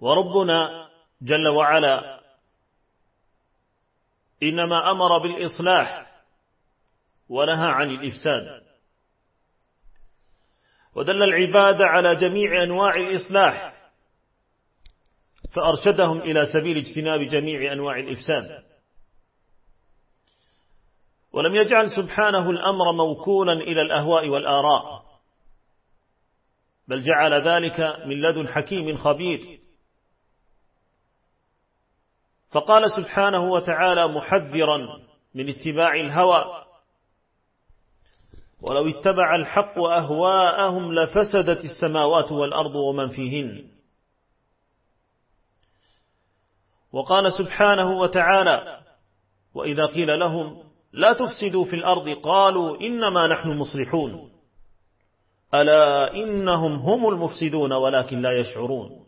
وربنا جل وعلا إنما أمر بالإصلاح ونهى عن الإفساد، ودل العباد على جميع أنواع الإصلاح، فأرشدهم إلى سبيل اجتناب جميع أنواع الإفساد، ولم يجعل سبحانه الأمر موكولا إلى الأهواء والآراء، بل جعل ذلك من لدن حكيم خبير. فقال سبحانه وتعالى محذرا من اتباع الهوى: ولو اتبع الحق أهواءهم لفسدت السماوات والأرض ومن فيهن. وقال سبحانه وتعالى: وإذا قيل لهم لا تفسدوا في الأرض قالوا إنما نحن مصلحون ألا إنهم هم المفسدون ولكن لا يشعرون.